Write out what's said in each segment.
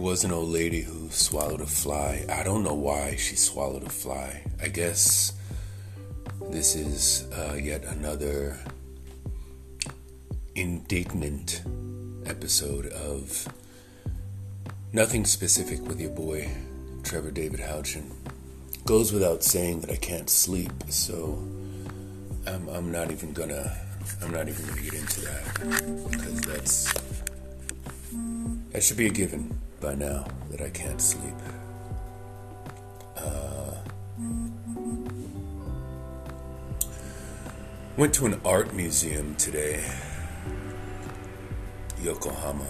was an old lady who swallowed a fly. I don't know why she swallowed a fly. I guess this is yet another indignant episode of Nothing Specific with your boy, Trevor David Houchin. Goes without saying that I can't sleep, so I'm not even gonna get into that, because that should be a given by now that I can't sleep. Went to an art museum today, Yokohama.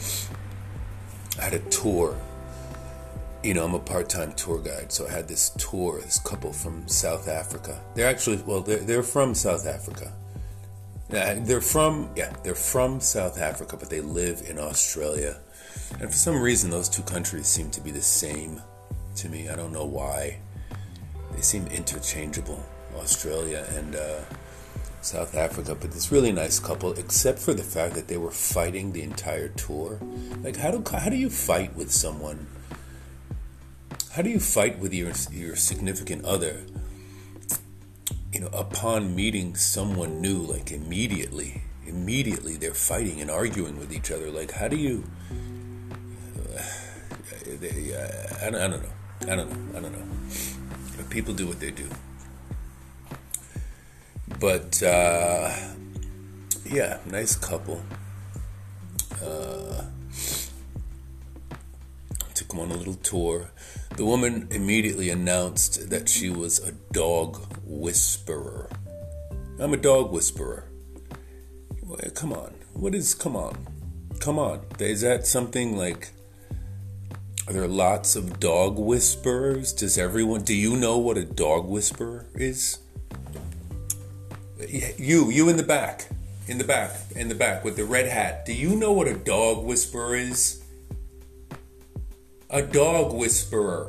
I had a tour. You know, I'm a part-time tour guide, so I had this tour, this couple from South Africa. They're from South Africa. They're from South Africa, but they live in Australia. And for some reason, those two countries seem to be the same to me. I don't know why. They seem interchangeable, Australia and South Africa. But this really nice couple, except for the fact that they were fighting the entire tour. Like, how do you fight with someone? How do you fight with your significant other? You know, upon meeting someone new, like immediately they're fighting and arguing with each other. Like, how do you? I don't know. But people do what they do. But yeah, nice couple. Took them on a little tour. The woman immediately announced that she was a dog whisperer. I'm a dog whisperer. Well, come on. Come on. Is that something like... Are there lots of dog whisperers? Do you know what a dog whisperer is? You in the back with the red hat. Do you know what a dog whisperer is? A dog whisperer.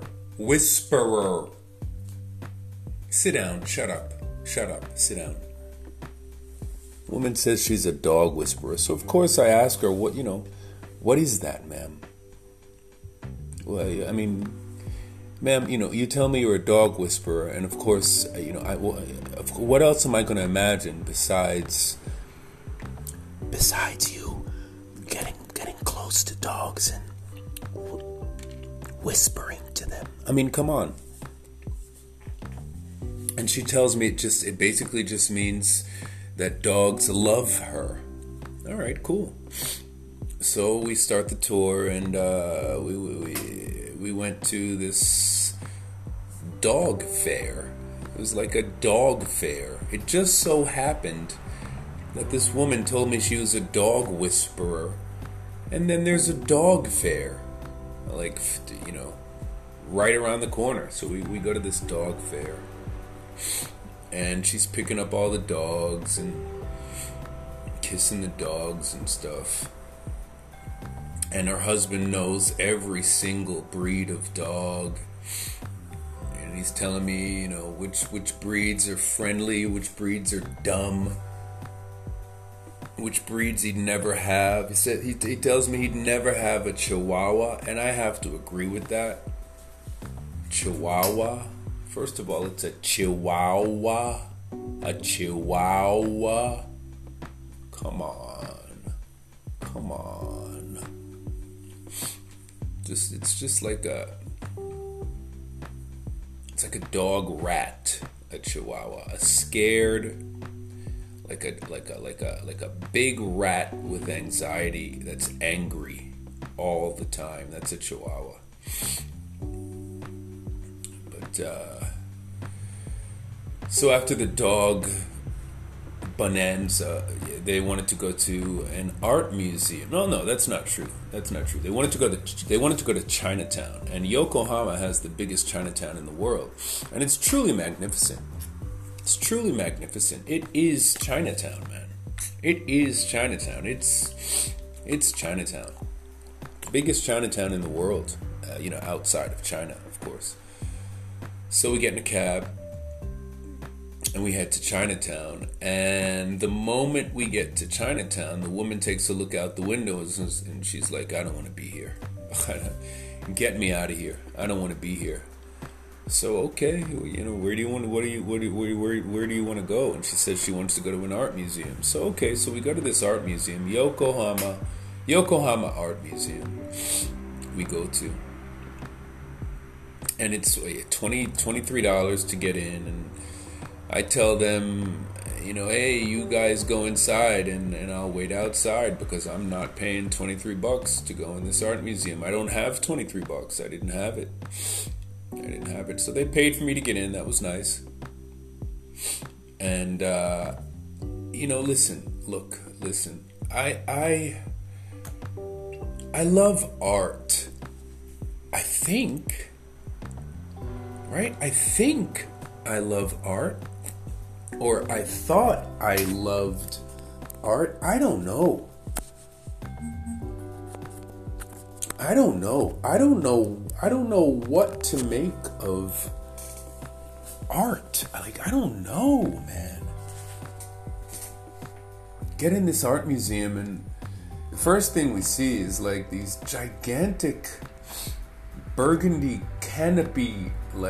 Sit down. Shut up. Sit down. Woman says she's a dog whisperer. So of course I ask her, what is that, ma'am? Well, I mean, ma'am, you tell me you're a dog whisperer, and of course, what else am I going to imagine besides you getting close to dogs and whispering to them? I mean, come on. And she tells me it basically just means that dogs love her. All right, cool. So we start the tour, and we went to this dog fair. It was like a dog fair. It just so happened that this woman told me she was a dog whisperer, and then there's a dog fair, like, right around the corner. So we go to this dog fair, and she's picking up all the dogs and kissing the dogs and stuff. And her husband knows every single breed of dog. And he's telling me, which breeds are friendly, which breeds are dumb, which breeds he'd never have. He tells me he'd never have a Chihuahua, and I have to agree with that. Chihuahua? First of all, it's a Chihuahua. A Chihuahua? Come on. It's like a dog rat, a Chihuahua, a scared, like a big rat with anxiety that's angry all the time. That's a Chihuahua. But so after the dog bonanza, they wanted to go to an art museum. No, that's not true. They wanted to go to Chinatown, and Yokohama has the biggest Chinatown in the world, and it's truly magnificent. It is Chinatown, man. It is Chinatown. It's Chinatown, biggest Chinatown in the world. Outside of China, of course. So we get in a cab, and we head to Chinatown. And the moment we get to Chinatown, the woman takes a look out the window and she's like, I don't want to be here. Get me out of here. I don't want to be here. So okay, where do you want? Where do you want to go? And she says she wants to go to an art museum. So okay, so we go to this art museum, Yokohama Art Museum. We go to, and it's $23 to get in, and I tell them, hey, you guys go inside, and I'll wait outside because I'm not paying $23 to go in this art museum. I don't have $23. I didn't have it. So they paid for me to get in. That was nice. And listen. I love art. I think I love art. Or I thought I loved art. I don't know. I don't know what to make of art. I don't know, man. Get in this art museum, and the first thing we see is these gigantic burgundy canopy,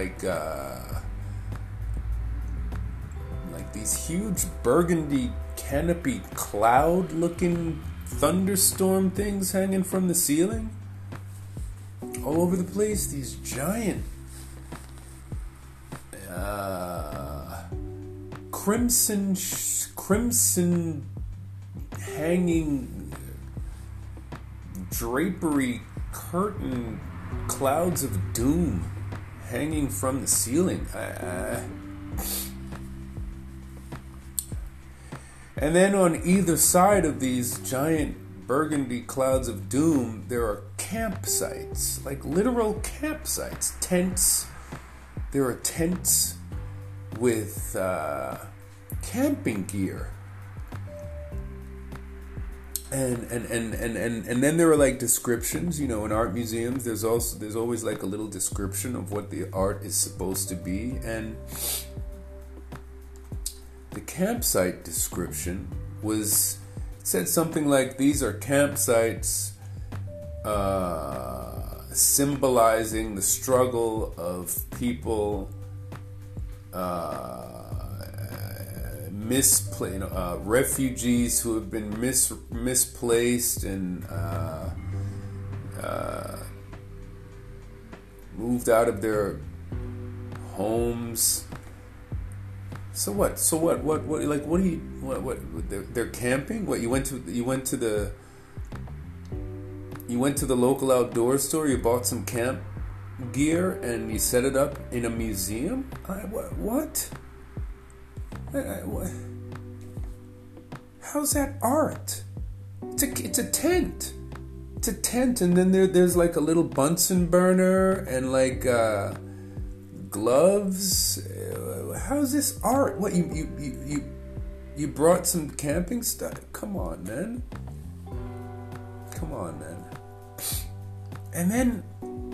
these huge burgundy canopy cloud-looking thunderstorm things hanging from the ceiling. All over the place, these giant crimson hanging drapery curtain clouds of doom hanging from the ceiling. And then on either side of these giant burgundy clouds of doom, there are campsites, literal campsites, tents. There are tents with camping gear, and then there are descriptions. In art museums, there's always a little description of what the art is supposed to be, and the campsite description said something like, these are campsites symbolizing the struggle of people refugees who have been misplaced and moved out of their homes. So what? They're camping? What, you went to the local outdoor store, you bought some camp gear, and you set it up in a museum? What? How's that art? It's a tent. It's a tent, and then there's a little Bunsen burner and gloves. How's this art? What, you brought some camping stuff? Come on, man. And then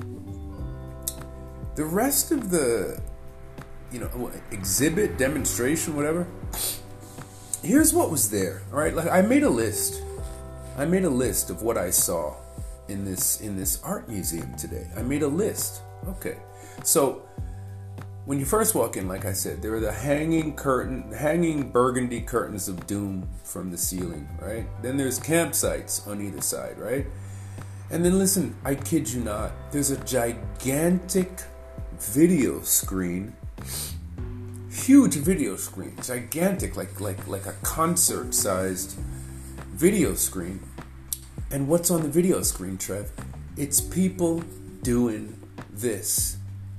the rest of the exhibit, demonstration, whatever. Here's what was there. All right, I made a list. Of what I saw in this art museum today. I made a list. Okay. So when you first walk in, like I said, there are the hanging burgundy curtains of doom from the ceiling, right? Then there's campsites on either side, right? And then listen, I kid you not, there's a gigantic video screen, huge video screen, gigantic, like a concert-sized video screen. And what's on the video screen, Trev? It's people doing this.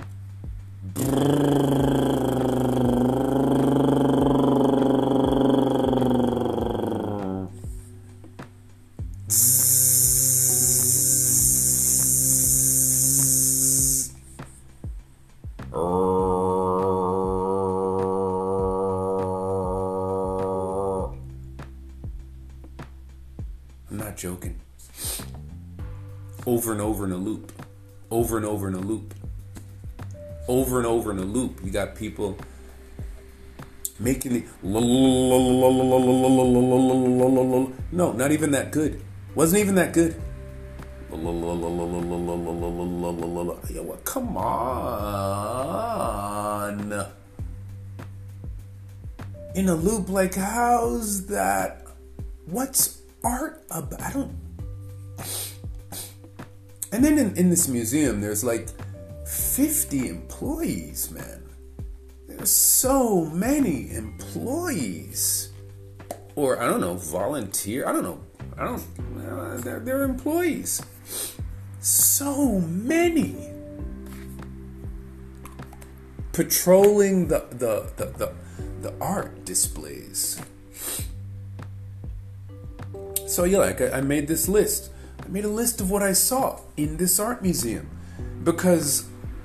I'm not joking. Over and over in a loop. Over and over in a loop. Over and over in a loop. You got people making the no, not even that good. Wasn't even that good. Yo, come on. In a loop, like, how's that? What's art about? I don't. And then in this museum, there's like 50 employees, man. There's so many employees. Or, I don't know, volunteer. I don't know. They're employees. So many. Patrolling the art displays. So yeah, like I made this list. I made a list of what I saw in this art museum because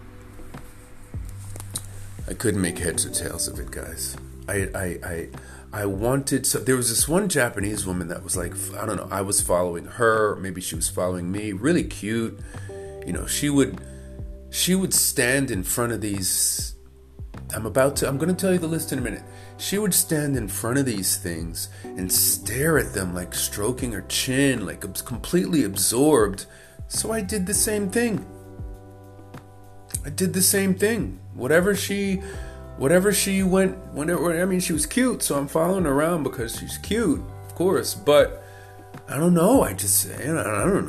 I couldn't make heads or tails of it, guys. I wanted, so there was this one Japanese woman that was like, I don't know, I was following her, maybe she was following me, really cute. You know, she would stand in front of these, I'm going to tell you the list in a minute. She would stand in front of these things and stare at them, like stroking her chin, like completely absorbed. So I did the same thing. Whatever she went, I mean, she was cute, so I'm following her around because she's cute, of course. But I don't know. I don't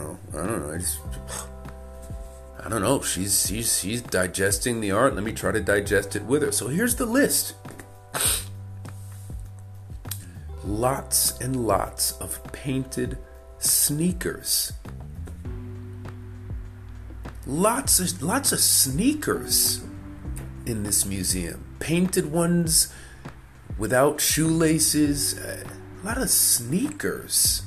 know. She's digesting the art. Let me try to digest it with her. So here's the list. Lots and lots of painted sneakers. Lots of sneakers in this museum. Painted ones without shoelaces. A lot of sneakers.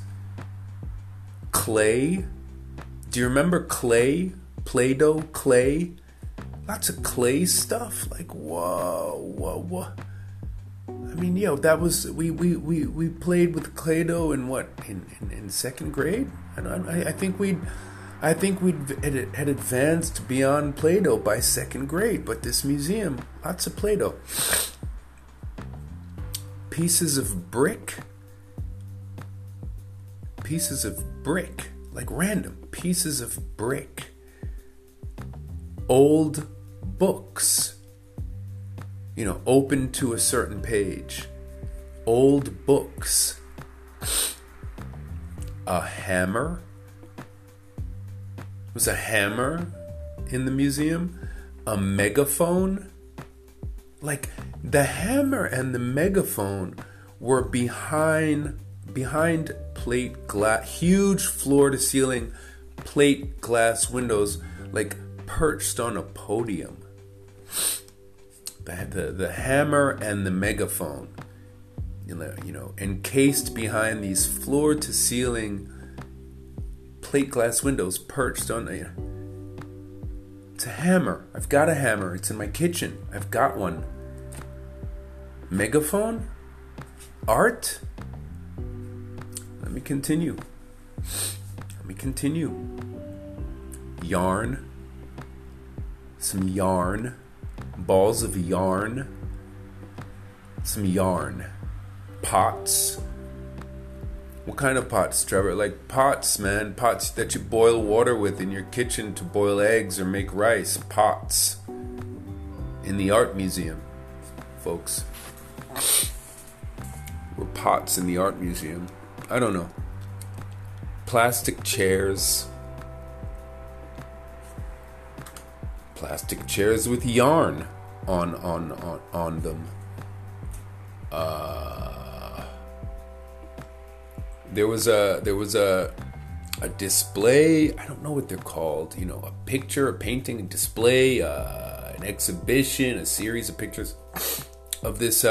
Clay. Do you remember clay? Play-Doh, clay. Lots of clay stuff. Like, whoa. I mean, that was, we played with Play-Doh in second grade? I think we'd had advanced beyond Play-Doh by second grade, but this museum, lots of Play-Doh. Pieces of brick, like random pieces of brick. Old books, open to a certain page. Old books. A hammer. Was a hammer in the museum. A megaphone. Like, the hammer and the megaphone were behind plate glass, huge floor-to-ceiling plate glass windows, like perched on a podium. The hammer and the megaphone, encased behind these floor-to-ceiling plate glass windows, perched on a. It's a hammer. I've got a hammer. It's in my kitchen. I've got one. Megaphone? Art? Let me continue. Yarn. Some yarn. Balls of yarn. Some yarn. Pots. What kind of pots, Trevor? Like pots, man. Pots that you boil water with in your kitchen to boil eggs or make rice. Pots. In the art museum, folks. Were pots in the art museum. I don't know. Plastic chairs. Plastic chairs with yarn on them. There was a display. I don't know what they're called. A picture, a painting, a display, an exhibition, a series of pictures of this.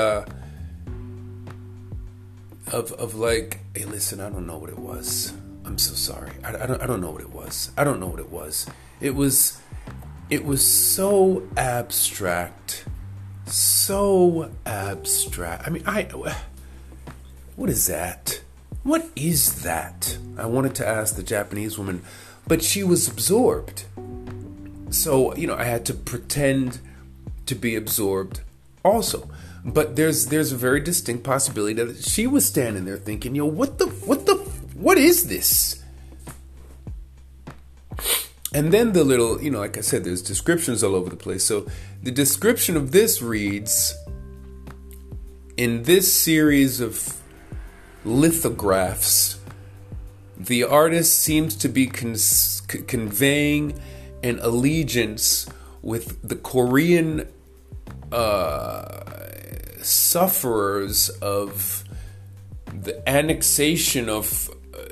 Of like, hey, listen, I don't know what it was. I'm so sorry. I don't know what it was. I don't know what it was. It was so abstract. So abstract. I mean, what is that? What is that? I wanted to ask the Japanese woman, but she was absorbed. So, I had to pretend to be absorbed also. But there's a very distinct possibility that she was standing there thinking, what is this? And then the little, like I said, there's descriptions all over the place. So the description of this reads, in this series of lithographs, the artist seems to be conveying an allegiance with the Korean sufferers of the annexation of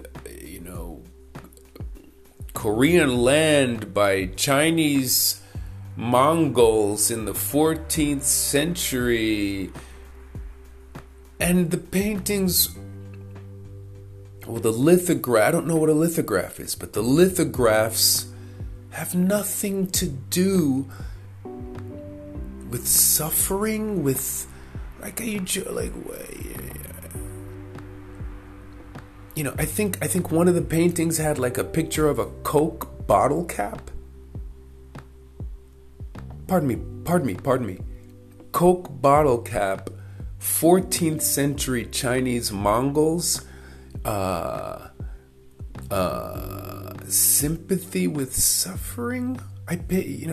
Korean land by Chinese Mongols in the 14th century. And the paintings, well, the lithograph, I don't know what a lithograph is, but the lithographs have nothing to do with suffering, with I think one of the paintings had like a picture of a Coke bottle cap. Pardon me. Coke bottle cap, 14th century Chinese Mongols. Sympathy with suffering. I paid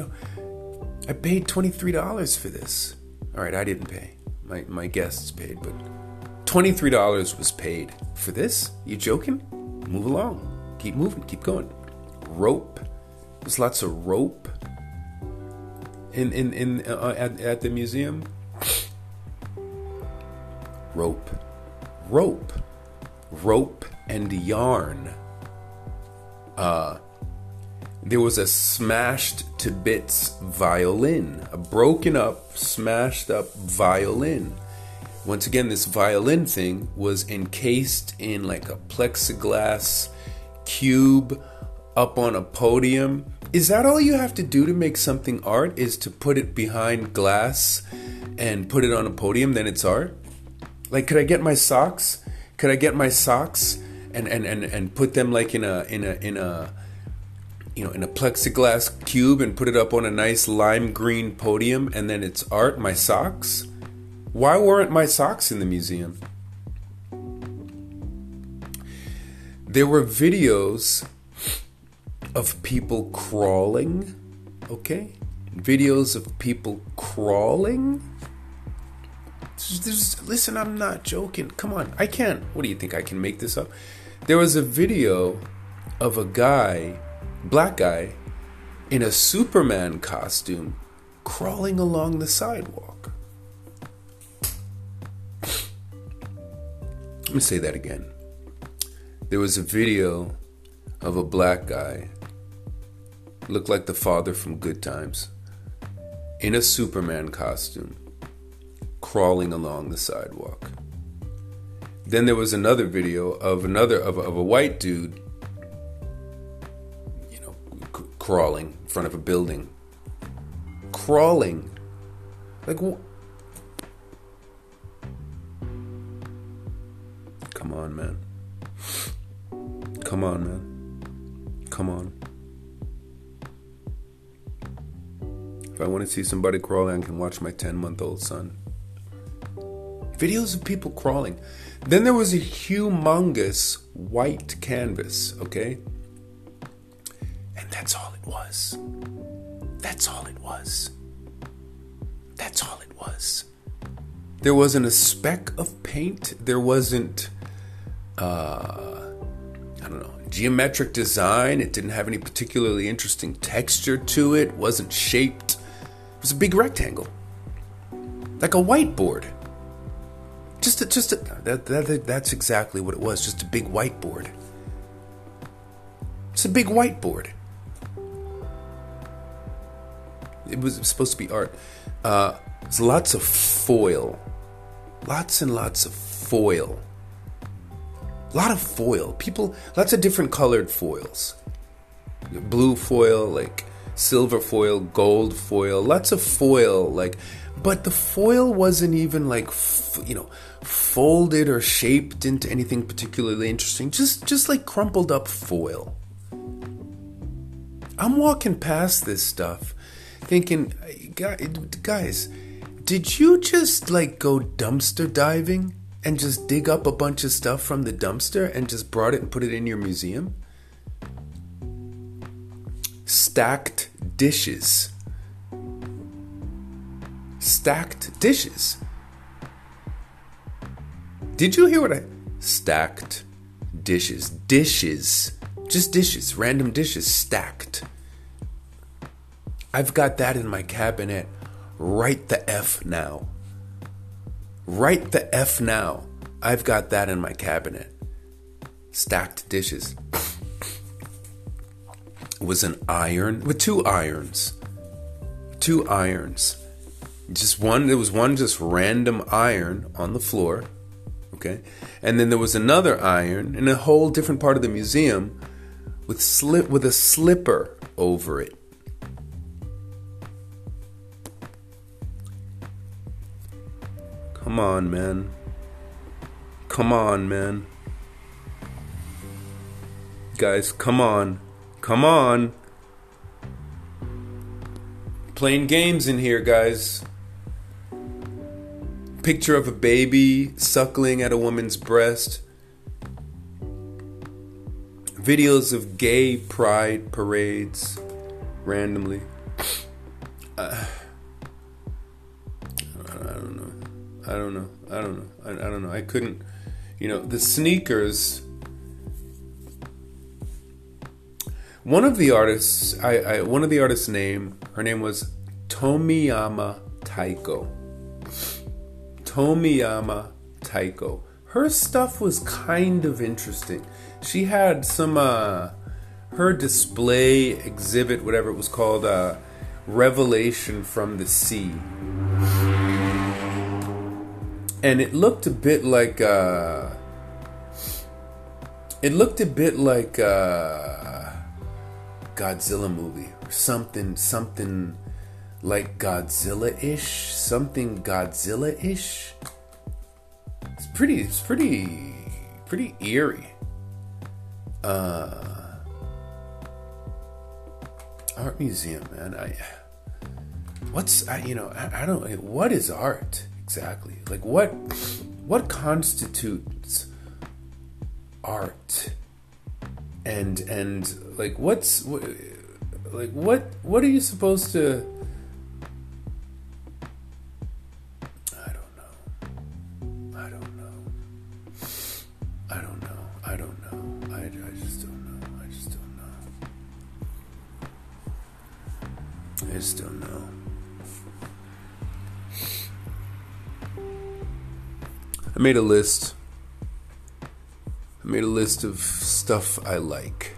$23 for this. All right, I didn't pay. My guests paid, but $23 was paid for this. You joking? Move along. Keep moving. Keep going. Rope. There's lots of rope at the museum. Rope and yarn. There was a smashed to bits violin, a broken up, smashed up violin. Once again, this violin thing was encased in like a plexiglass cube up on a podium. Is that all you have to do to make something art, is to put it behind glass and put it on a podium, then it's art? Like, could I get my socks? And put them like in a plexiglass cube and put it up on a nice lime green podium, and then it's art? My socks? Why weren't my socks in the museum? There were videos of people crawling. Okay? Videos of people crawling. Listen, I'm not joking. Come on, I can't. What do you think? I can make this up? There was a video of a guy, black guy, in a Superman costume, crawling along the sidewalk. Let me say that again. There was a video of a black guy, looked like the father from Good Times, in a Superman costume, crawling along the sidewalk. Then there was another video of a white dude, crawling in front of a building. Crawling. Like, come on, man. Come on. If I want to see somebody crawling, I can watch my 10-month-old son. Videos of people crawling. Then there was a humongous white canvas, okay? And that's all it was. There wasn't a speck of paint. There wasn't, geometric design. It didn't have any particularly interesting texture to it. It wasn't shaped. It was a big rectangle. Like a whiteboard. That's exactly what it was. Just a big whiteboard. It's a big whiteboard. It was supposed to be art. There's lots of foil. Lots and lots of foil. A lot of foil. Lots of different colored foils. Blue foil, like silver foil, gold foil. Lots of foil, but the foil wasn't even folded or shaped into anything particularly interesting. Just like crumpled up foil. I'm walking past this stuff thinking, guys, did you just go dumpster diving and just dig up a bunch of stuff from the dumpster and just brought it and put it in your museum? stacked dishes. Stacked dishes. Did you hear what I... Stacked dishes. Dishes. Just dishes. Random dishes stacked. I've got that in my cabinet. Right the F now. Right the F now. I've got that in my cabinet. Stacked dishes. It was an iron with two irons. Two irons. Just one, there was one just random iron on the floor. Okay. And then there was another iron in a whole different part of the museum with a slipper over it. Come on, man. Come on, man. Guys, come on. Come on. Playing games in here, guys. Picture of a baby suckling at a woman's breast. Videos of gay pride parades randomly. I don't know. I couldn't, the sneakers. One of the artists, one of the artists' name, her name was Tomiyama Taiko. Tomiyama Taiko. Her stuff was kind of interesting. She had some, her display exhibit, whatever it was called, Revelation from the Sea. And it looked a bit like, Godzilla movie or something like Godzilla-ish, something Godzilla-ish. It's pretty eerie. Art museum, man. I don't. What is art exactly? Like what constitutes art? And like what are you supposed to? I don't know. I just don't know. I just don't know. I made a list of stuff I like.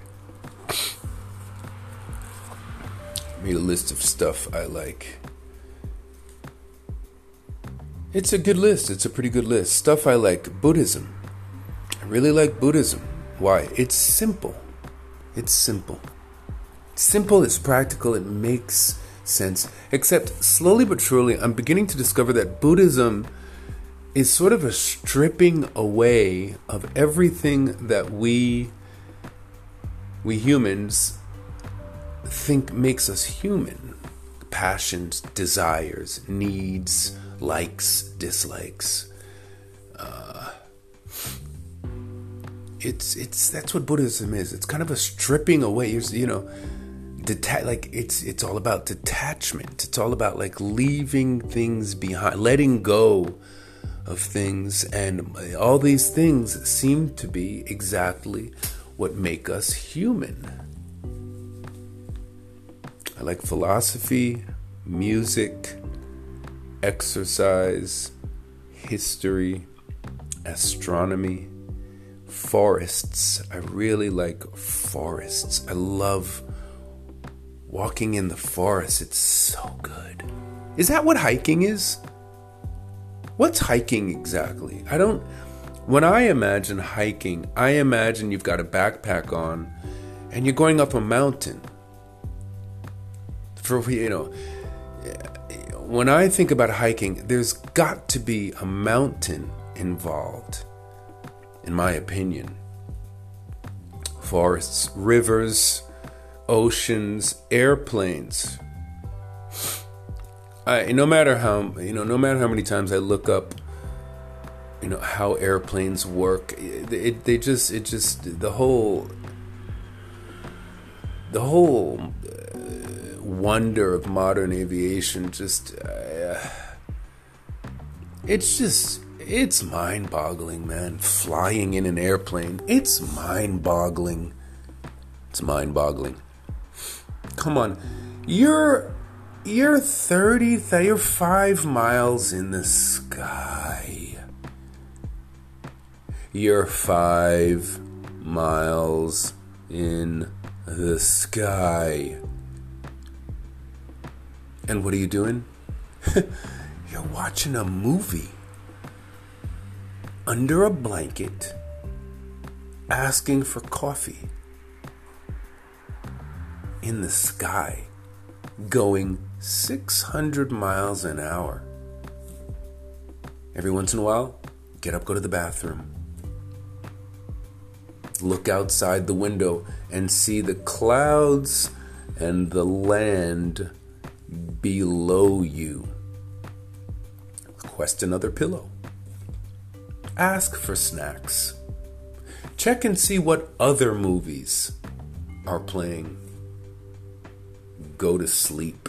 It's a good list. It's a pretty good list. Stuff I like. Buddhism. I really like Buddhism. Why? It's simple. It's simple. Simple, it's practical, it makes sense. Except, slowly but surely, I'm beginning to discover that Buddhism is sort of a stripping away of everything that we humans think makes us human. Passions, desires, needs, likes, dislikes. That's what Buddhism is. It's kind of a stripping away. It's all about detachment. It's all about like leaving things behind, letting go of things, and all these things seem to be exactly what make us human. I like philosophy, music, exercise, history, astronomy, forests. I really like forests. I love walking in the forest. It's so good. Is that what hiking is? What's hiking exactly? When I imagine hiking, I imagine you've got a backpack on and you're going up a mountain. When I think about hiking, there's got to be a mountain involved, in my opinion. Forests, rivers, oceans, airplanes. No matter how many times I look up, how airplanes work, the whole wonder of modern aviation. It's mind-boggling, man. Flying in an airplane, it's mind-boggling. It's mind-boggling. Come on, you're 5 miles in the sky. You're 5 miles in the sky. And what are you doing? You're watching a movie under a blanket, asking for coffee in the sky, going 600 miles an hour. Every once in a while, get up, go to the bathroom. Look outside the window and see the clouds and the land below you. Request another pillow. Ask for snacks. Check and see what other movies are playing. Go to sleep.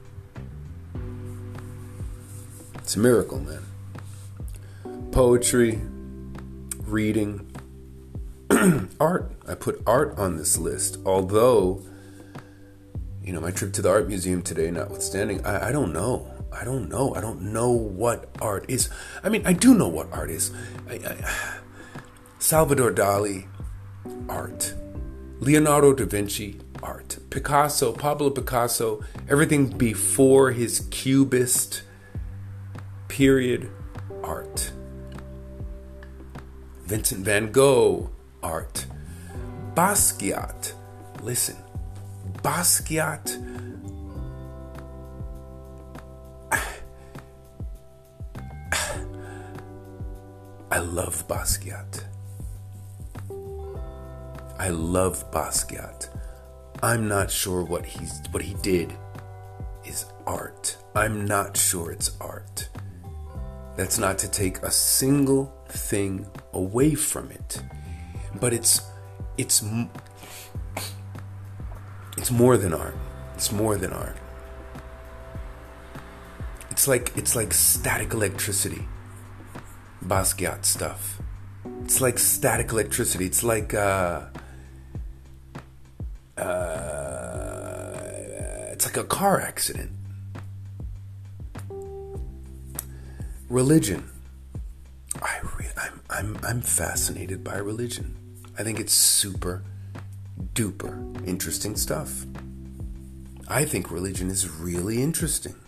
It's a miracle, man. Poetry, reading, art. I put art on this list, although, my trip to the art museum today notwithstanding, I don't know. I don't know what art is. I mean, I do know what art is. Salvador Dali, art. Leonardo da Vinci, art. Picasso, Pablo Picasso, everything before his Cubist period, art. Vincent van Gogh, art. Basquiat, listen, Basquiat, I love Basquiat. I love Basquiat. I'm not sure what he did is art. I'm not sure it's art. That's not to take a single thing away from it, but it's more than art. It's more than art. It's like static electricity. Basquiat stuff. It's like static electricity. It's like it's like a car accident. Religion. I'm fascinated by religion. I think it's super duper interesting stuff. I think religion is really interesting.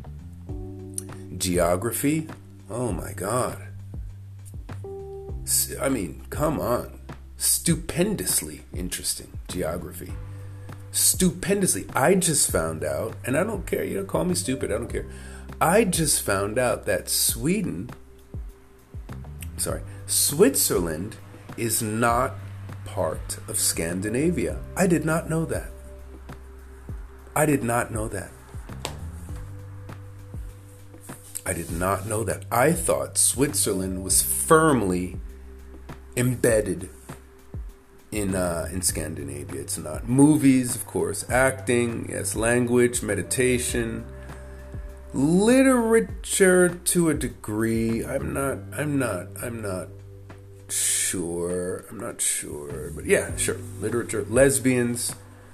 Geography. Oh my God. I mean, come on. Stupendously interesting geography. Stupendously. I just found out, and I don't care, call me stupid, I don't care. I just found out that Switzerland is not part of Scandinavia. I did not know that. I did not know that. I thought Switzerland was firmly embedded in Scandinavia. It's not. Movies, of course, acting, yes, language, meditation, literature to a degree. I'm not sure. But yeah, sure. Literature, lesbians,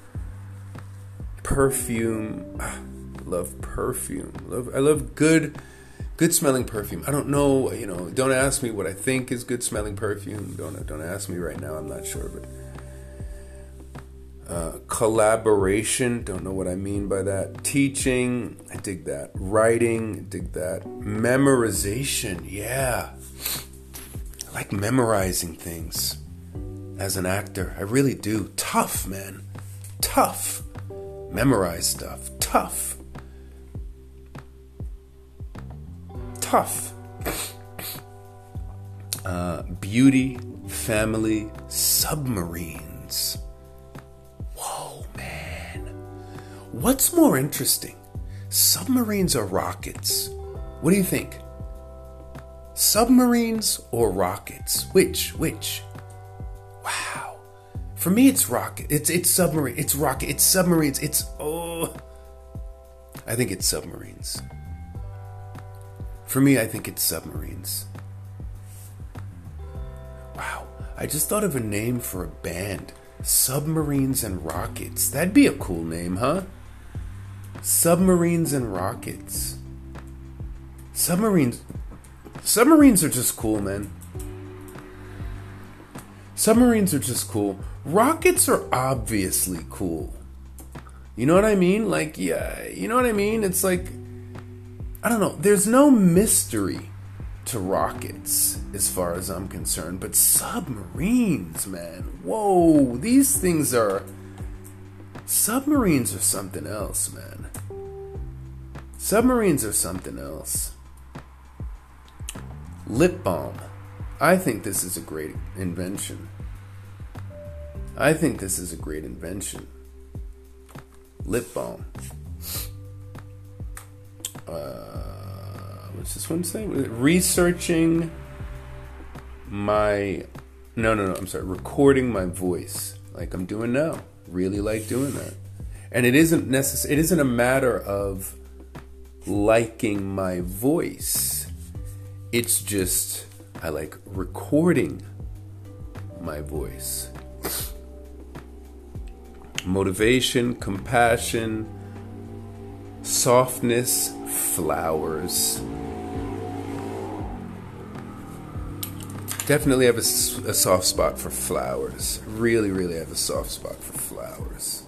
perfume. Love perfume. I love good smelling perfume. I don't know, don't ask me what I think is good smelling perfume. Don't ask me right now. I'm not sure, but collaboration, don't know what I mean by that. Teaching, I dig that. Writing, I dig that. Memorization, yeah. I like memorizing things as an actor. I really do. Tough, man. Tough. Memorize stuff. Tough. Beauty, family, submarines. Whoa, man. What's more interesting? Submarines or rockets? What do you think? Submarines or rockets? Which? Wow. For me, it's rocket. It's submarine. It's rocket. It's submarines. I think it's submarines. For me, I think it's submarines. Wow, I just thought of a name for a band. Submarines and Rockets. That'd be a cool name, huh? Submarines and Rockets. Submarines are just cool, man. Submarines are just cool. Rockets are obviously cool. You know what I mean? Like, yeah, you know what I mean? It's like, I don't know. There's no mystery to rockets as far as I'm concerned. But submarines, man. Whoa, these things are... Submarines are something else, man. Submarines are something else. Lip balm. I think this is a great invention. Lip balm. What's this one say? Researching my... No, I'm sorry. Recording my voice. Like I'm doing now. Really like doing that. And it isn't a matter of liking my voice. It's just I like recording my voice. Motivation, compassion, softness, flowers. Definitely have a soft spot for flowers. Really, really have a soft spot for flowers.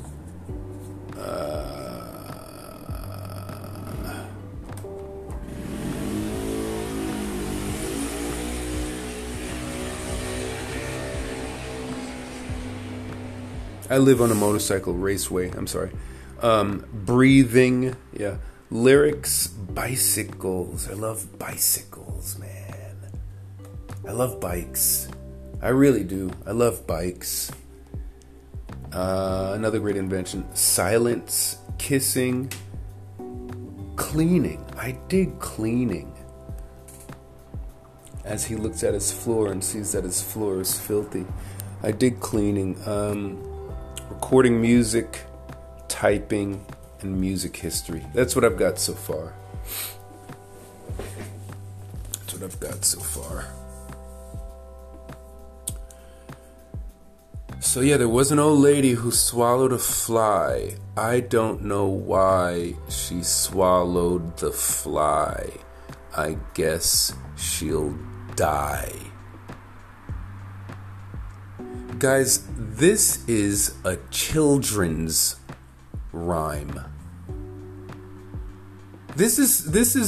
I live on a motorcycle raceway. I'm sorry. Breathing. Yeah. Lyrics. Bicycles. I love bicycles, man. I love bikes. I really do. I love bikes. Another great invention. Silence. Kissing. Cleaning. I dig cleaning. As he looks at his floor and sees that his floor is filthy. I dig cleaning. Recording music, typing, and music history. That's what I've got so far. So yeah, there was an old lady who swallowed a fly. I don't know why she swallowed the fly. I guess she'll die. Guys, this is a children's rhyme. This is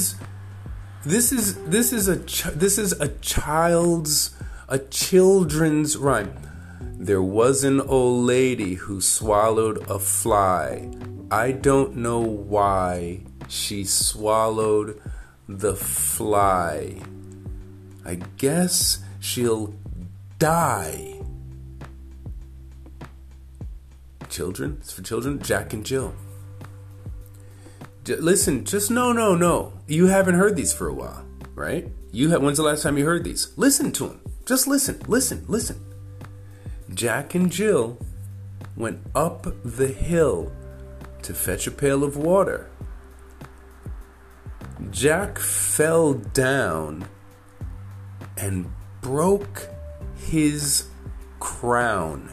a children's rhyme. There was an old lady who swallowed a fly. I don't know why she swallowed the fly. I guess she'll die. Children? It's for children? Jack and Jill. Listen, just no. You haven't heard these for a while, right? When's the last time you heard these? Listen to them. Just listen. Jack and Jill went up the hill to fetch a pail of water. Jack fell down and broke his crown.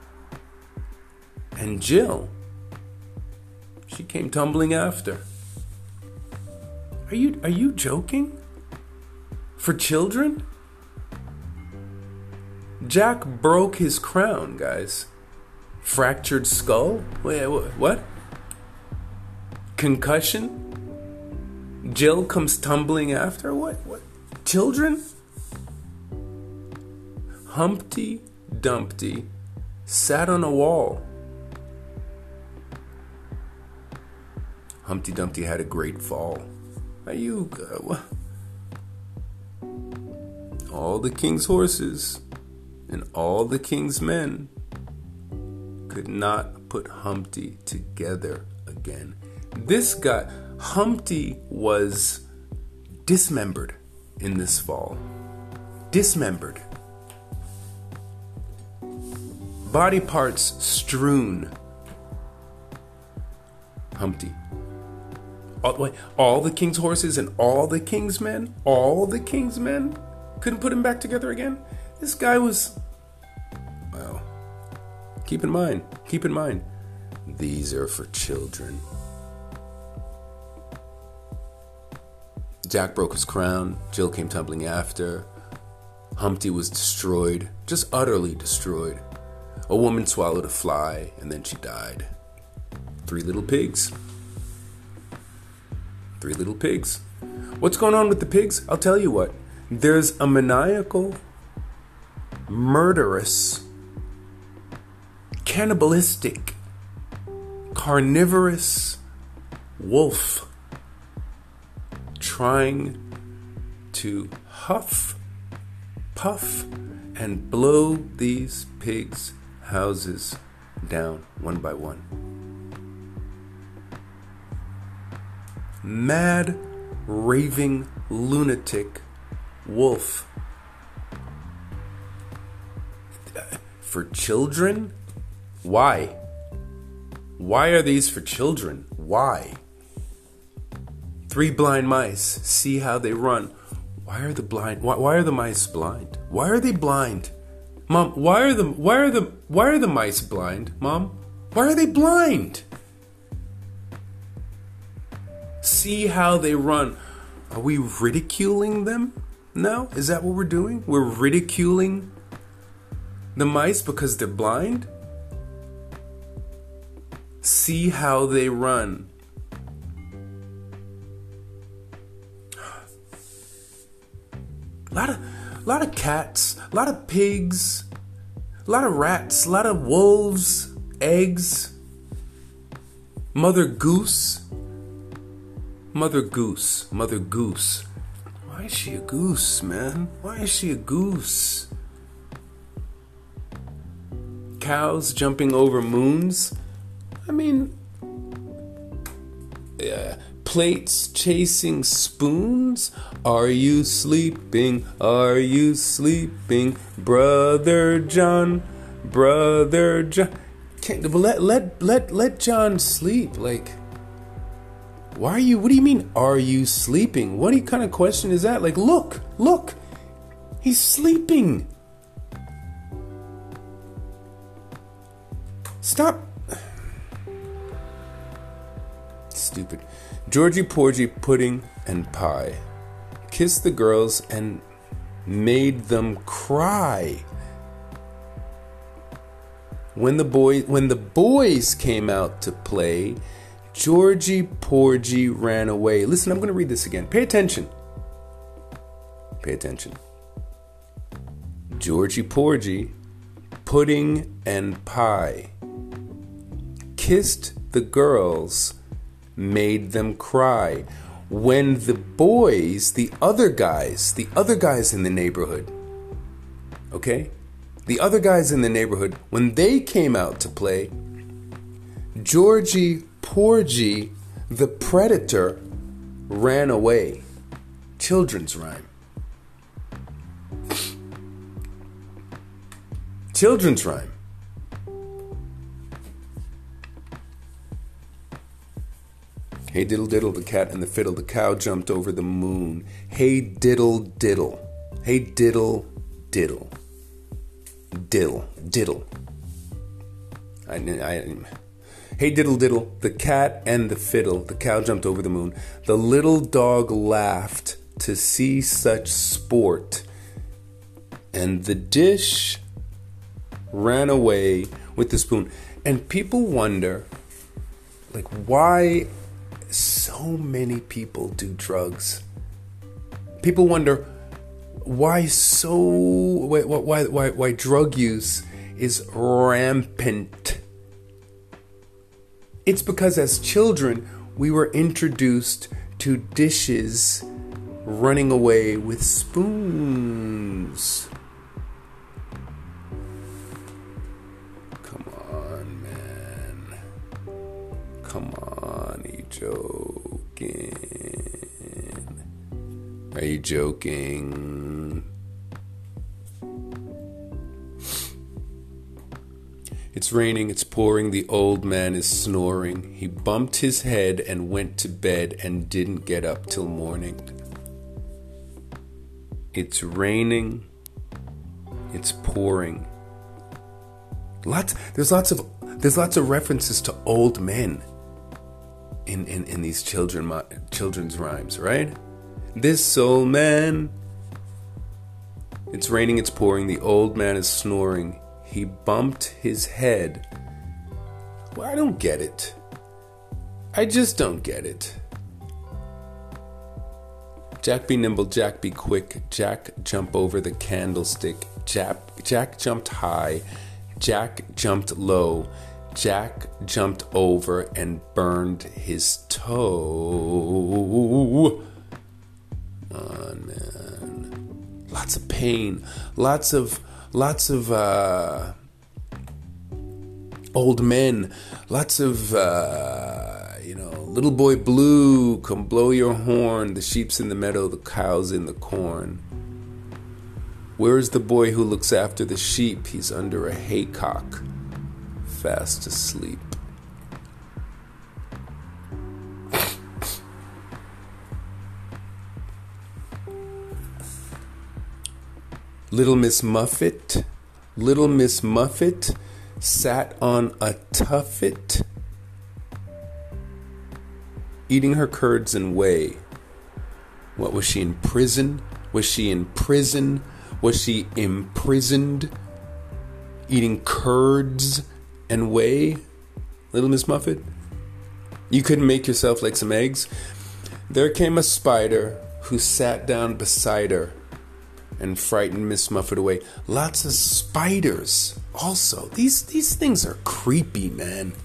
And Jill, she came tumbling after. Are you joking? For children? Jack broke his crown, guys. Fractured skull? Wait, what? Concussion? Jill comes tumbling after? What? Children? Humpty Dumpty sat on a wall. Humpty Dumpty had a great fall. All the king's horses and all the king's men could not put Humpty together again. This guy, Humpty, was dismembered in this fall. Dismembered. Body parts strewn. Humpty. All the king's horses and all the king's men? All the king's men couldn't put him back together again? This guy was... Well, keep in mind, these are for children. Jack broke his crown. Jill came tumbling after. Humpty was destroyed, just utterly destroyed. A woman swallowed a fly, and then she died. 3 little pigs. 3 little pigs. What's going on with the pigs? I'll tell you what. There's a maniacal, murderous, cannibalistic, carnivorous wolf trying to huff, puff, and blow these pigs' houses down one by one. Mad, raving, lunatic wolf. For children? Why? Why are these for children? Why? 3 blind mice. See how they run. Why are the mice blind? Why are they blind? Mom, why are the mice blind? Mom, why are they blind? See how they run. Are we ridiculing them? No? Is that what we're doing? We're ridiculing the mice because they're blind? See how they run. A lot of cats, a lot of pigs, a lot of rats, a lot of wolves, eggs, Mother Goose. Mother Goose. Why is she a goose, man? Why is she a goose? Cows jumping over moons. I mean, plates chasing spoons. Are you sleeping? Are you sleeping, Brother John? Brother John. Let John sleep. Like, what do you mean, are you sleeping? What kind of question is that? Like, look, he's sleeping. Stop. Stupid. Georgie Porgy, pudding and pie kissed the girls and made them cry. When the boys came out to play, Georgie Porgy ran away. Listen, I'm going to read this again. Pay attention. Georgie Porgy, pudding and pie, kissed the girls, made them cry. When the boys, the other guys in the neighborhood, okay? The other guys in the neighborhood, when they came out to play, Georgie Porgy, the predator, ran away. Children's rhyme. Children's rhyme. Hey diddle diddle, the cat and the fiddle, the cow jumped over the moon. Hey diddle diddle. Hey diddle diddle. Diddle diddle. Hey diddle diddle, the cat and the fiddle, the cow jumped over the moon. The little dog laughed to see such sport, and the dish ran away with the spoon. And people wonder, like, why so many people do drugs. People wonder why drug use is rampant. It's because as children we were introduced to dishes running away with spoons. Come on, man. Come on, you joking? Are you joking? It's raining, it's pouring, the old man is snoring. He bumped his head and went to bed and didn't get up till morning. It's raining, it's pouring. There's lots of references to old men in these children's rhymes, right? This old man. It's raining, it's pouring, the old man is snoring. He bumped his head. Well, I don't get it. I just don't get it. Jack be nimble, Jack be quick. Jack jump over the candlestick. Jack jumped high. Jack jumped low. Jack jumped over and burned his toe. On, man. Lots of pain. Lots of old men, lots of little boy blue, come blow your horn, the sheep's in the meadow, the cow's in the corn. Where's the boy who looks after the sheep? He's under a haycock, fast asleep. Little Miss Muffet sat on a tuffet, eating her curds and whey. What, was she in prison? Was she in prison? Was she imprisoned? Eating curds and whey? Little Miss Muffet? You couldn't make yourself like some eggs? There came a spider who sat down beside her and frightened Miss Muffet away. Lots of spiders also. These things are creepy, man.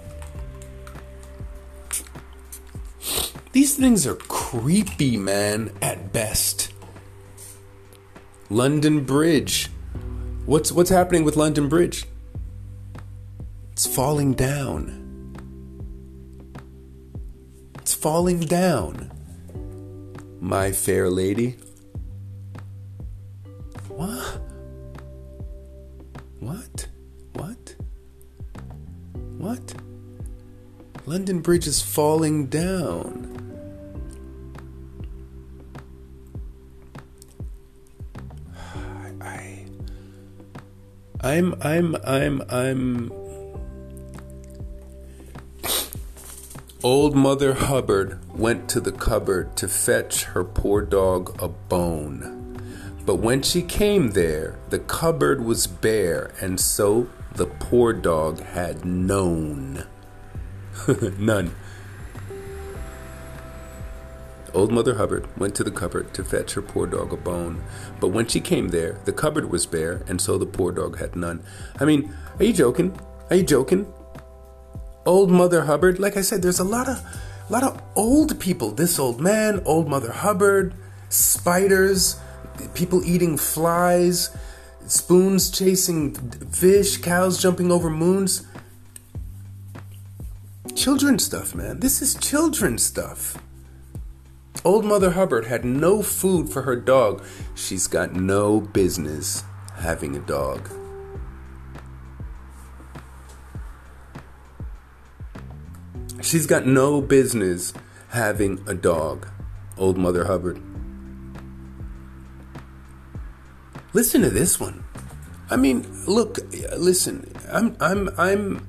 These things are creepy, man, at best. London Bridge. What's happening with London Bridge? It's falling down. It's falling down. My fair lady. What? London Bridge is falling down. I'm Old Mother Hubbard went to the cupboard to fetch her poor dog a bone. But when she came there, the cupboard was bare, and so the poor dog had none. Old Mother Hubbard went to the cupboard to fetch her poor dog a bone. But when she came there, the cupboard was bare, and so the poor dog had none. I mean, are you joking? Are you joking? Old Mother Hubbard, like I said, there's a lot of old people. This old man, Old Mother Hubbard, spiders, people eating flies, spoons chasing fish, cows jumping over moons. Children's stuff, man. This is children's stuff. Old Mother Hubbard had no food for her dog. She's got no business having a dog. She's got no business having a dog. Old Mother Hubbard. Listen to this one. I mean, look, listen. I'm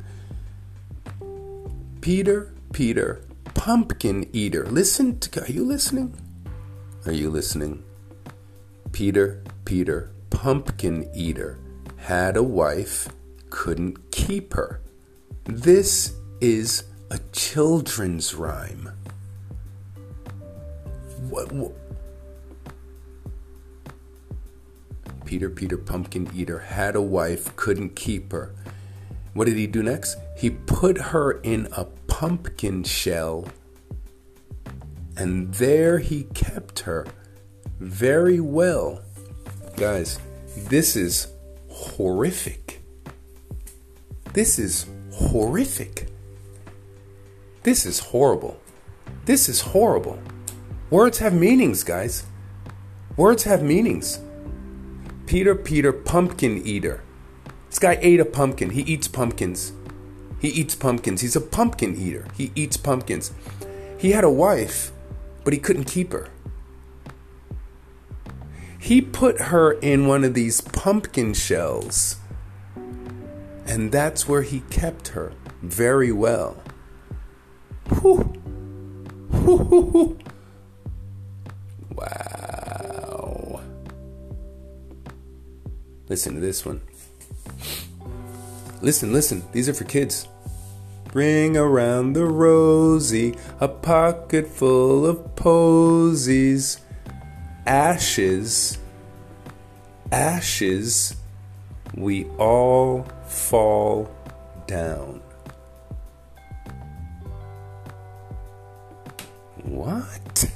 Peter, Pumpkin Eater. Listen to, are you listening? Are you listening? Peter, Pumpkin Eater had a wife, couldn't keep her. This is a children's rhyme. What? Peter, Pumpkin Eater had a wife, couldn't keep her. What did he do next? He put her in a pumpkin shell, and there he kept her very well. Guys, this is horrific. This is horrific. This is horrible. This is horrible. Words have meanings, guys. Words have meanings. Peter, Pumpkin Eater This guy ate a pumpkin. He eats pumpkins. He eats pumpkins. He's a pumpkin eater. He eats pumpkins. He had a wife, but he couldn't keep her. He put her in one of these pumpkin shells, and that's where he kept her very well. Whew. Whew, whew, whew. Wow. Listen to this one. Listen. These are for kids. Ring around the rosy, a pocket full of posies. Ashes, we all fall down. What?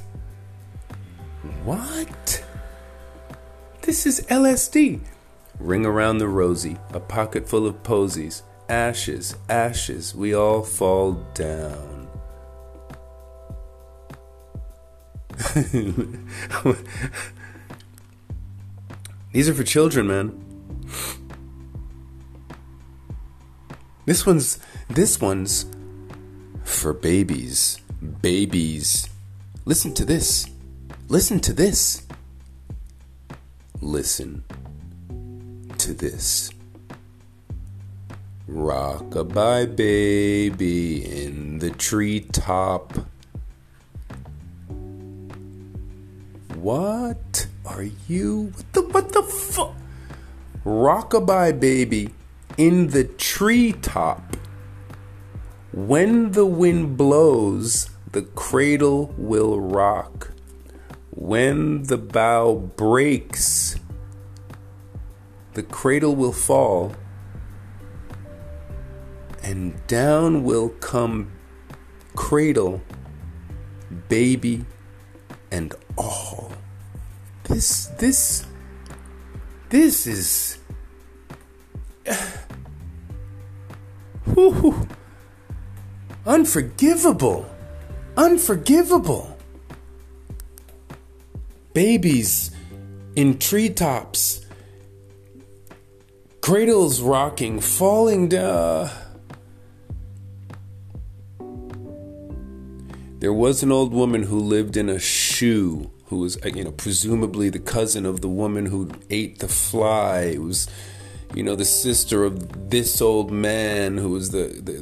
This is LSD. Ring around the rosy, a pocket full of posies. Ashes, we all fall down. These are for children, man. This one's for babies. Babies. Listen to this. Listen to this. Rock-a-bye baby in the treetop. What are you? What the fuck? Rock-a-bye baby in the treetop. When the wind blows, the cradle will rock. When the bough breaks, the cradle will fall, and down will come cradle, baby, and all. This is whew, unforgivable. Babies in treetops, cradles rocking, falling down. There was an old woman who lived in a shoe, who was, presumably the cousin of the woman who ate the fly. It was, the sister of this old man who was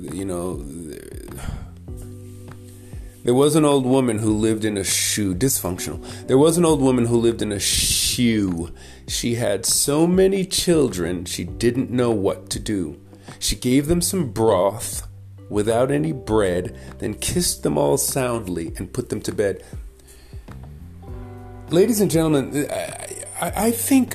There was an old woman who lived in a shoe, dysfunctional. There was an old woman who lived in a shoe. She had so many children, she didn't know what to do. She gave them some broth without any bread, then kissed them all soundly and put them to bed. Ladies and gentlemen, I think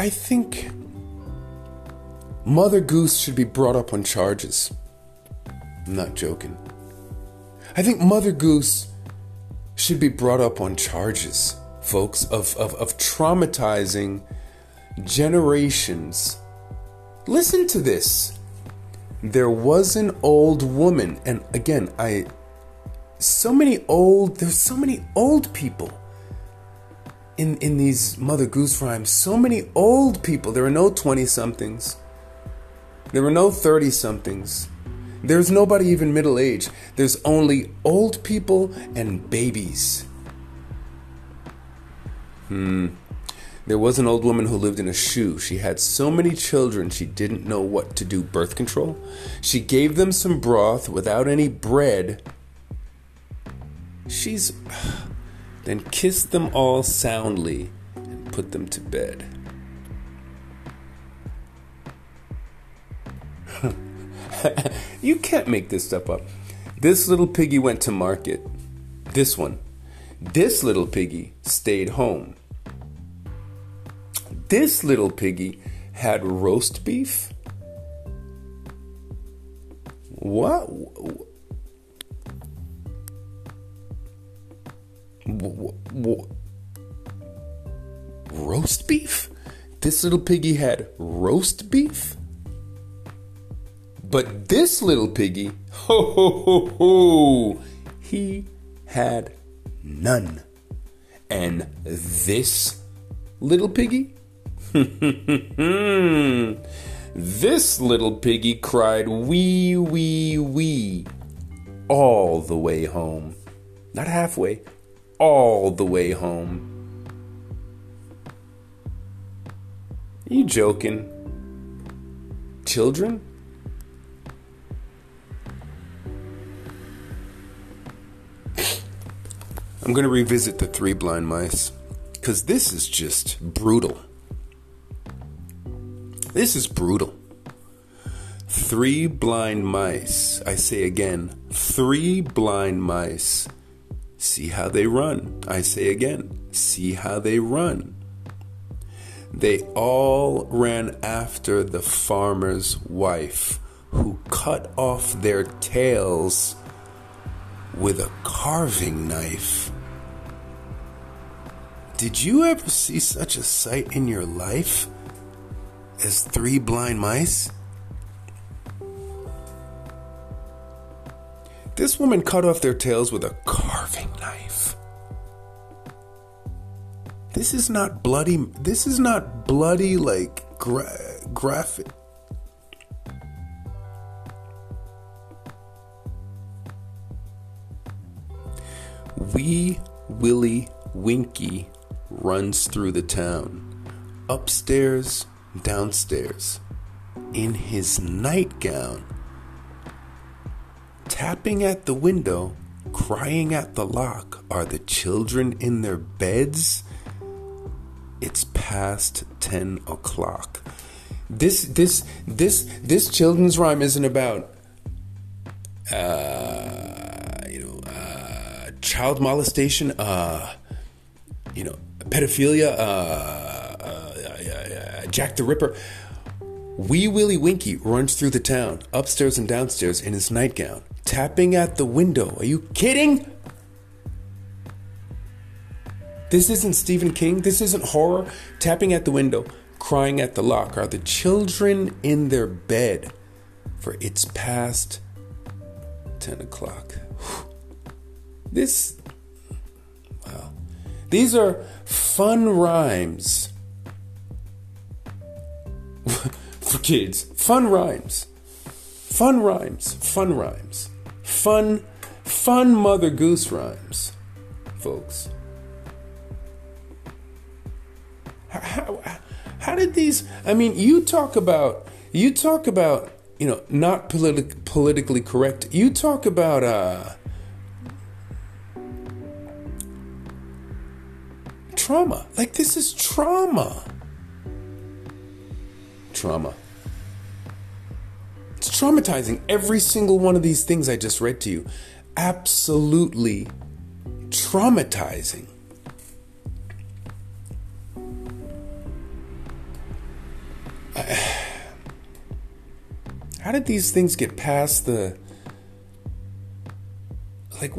Mother Goose should be brought up on charges. I'm not joking. I think Mother Goose should be brought up on charges, folks, of traumatizing generations. Listen to this. There was an old woman, and again, there's so many old people in these Mother Goose rhymes. So many old people. There are no 20-somethings. There are no 30-somethings. There's nobody even middle-aged. There's only old people and babies. There was an old woman who lived in a shoe. She had so many children she didn't know what to do. Birth control. She gave them some broth without any bread. Then kissed them all soundly and put them to bed. You can't make this stuff up. This little piggy went to market. This one. This little piggy stayed home. This little piggy had roast beef. What? Roast beef? This little piggy had roast beef? But this little piggy, he had none. And this little piggy? This little piggy cried wee, wee, wee all the way home. Not halfway, all the way home. Are you joking? Children? I'm going to revisit the Three Blind Mice, because this is just brutal. This is brutal. Three blind mice. I say again, three blind mice. See how they run. I say again, see how they run. They all ran after the farmer's wife, who cut off their tails with a carving knife. Did you ever see such a sight in your life as three blind mice? This woman cut off their tails with a carving knife. This is not bloody. This is not bloody like graphic. Wee Willie Winkie runs through the town, upstairs, downstairs, in his nightgown, tapping at the window, crying at the lock. Are the children in their beds? It's past 10 o'clock. This children's rhyme isn't about child molestation, pedophilia, Jack the Ripper. Wee Willie Winkie runs through the town, upstairs and downstairs, in his nightgown, tapping at the window. Are you kidding? This isn't Stephen King. This isn't horror. Tapping at the window, crying at the lock. Are the children in their bed? For it's past 10 o'clock. Wow. These are fun rhymes for kids. Fun rhymes. Fun rhymes. Fun rhymes. Fun Mother Goose rhymes, folks. How did these? I mean, you talk about not politically correct. You talk about trauma. Like, this is trauma. Trauma. It's traumatizing. Every single one of these things I just read to you, absolutely traumatizing. How did these things get past the... Like,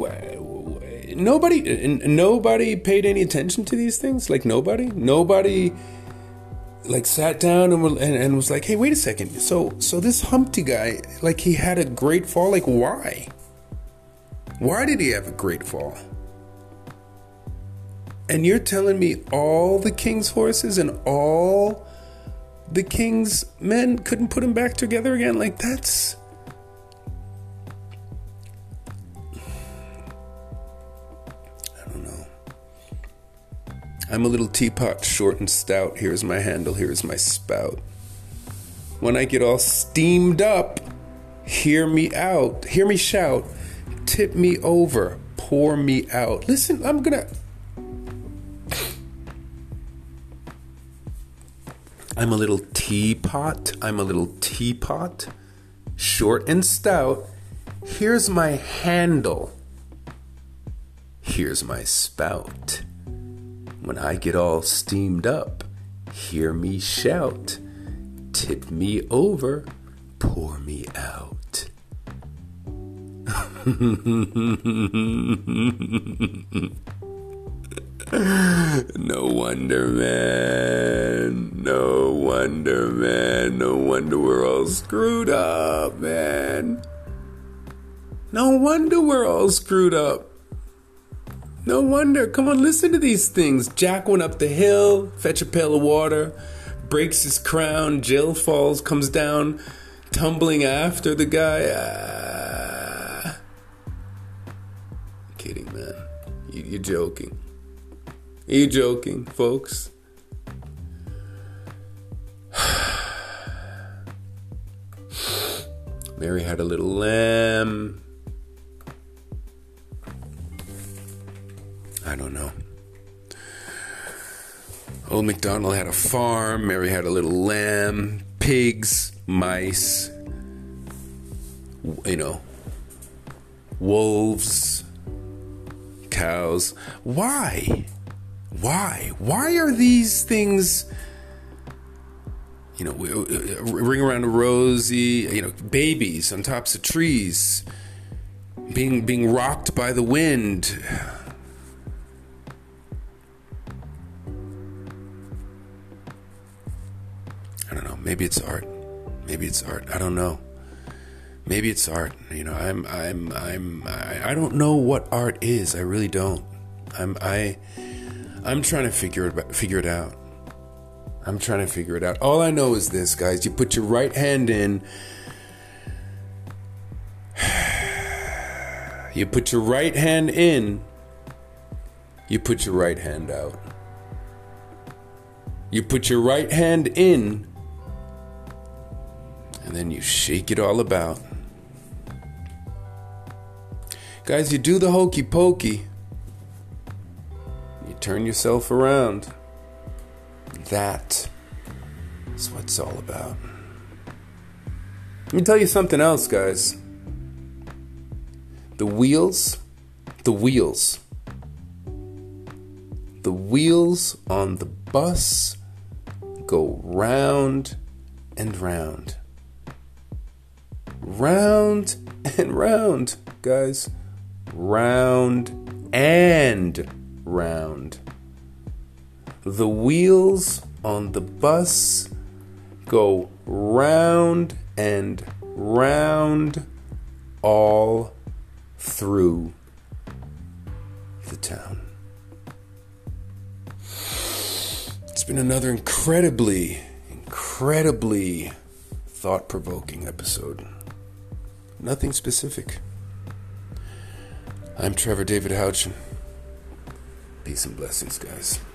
nobody paid any attention to these things? Like, nobody like sat down and was like, hey, wait a second. So this Humpty guy, like, he had a great fall. Like, why? Why did he have a great fall? And you're telling me all the king's horses and all the king's men couldn't put him back together again? Like, that's... I don't know. I'm a little teapot, short and stout. Here's my handle, here's my spout. When I get all steamed up, hear me out, hear me shout, tip me over, pour me out. Listen, I'm a little teapot. I'm a little teapot, short and stout. Here's my handle. Here's my spout. When I get all steamed up, hear me shout. Tip me over, pour me out. No wonder, man. No wonder, man. No wonder we're all screwed up, man. No wonder we're all screwed up. No wonder. Come on, listen to these things. Jack went up the hill, fetch a pail of water. breaks his crown. Jill falls, comes down, tumbling after the guy. Kidding, man. You're joking. You're joking, folks. Mary had a little lamb. I don't know. Old MacDonald had a farm. Mary had a little lamb. Pigs, mice, wolves, cows. Why? Why are these things, ring around a rosy, babies on tops of trees, being rocked by the wind? I don't know. Maybe it's art. I don't know. Maybe it's art. I don't know what art is. I really don't. I'm trying to figure it out. I'm trying to figure it out. All I know is this, guys. You put your right hand in. You put your right hand in. You put your right hand out. You put your right hand in. And then you shake it all about. Guys, you do the hokey pokey. You turn yourself around. That is what it's all about. Let me tell you something else, guys. The wheels on the bus go round and round. Round and round, guys. Round and round. The wheels on the bus go round and round all through the town. It's been another incredibly thought-provoking episode. Nothing specific. I'm Trevor David Houchin. Peace and blessings, guys.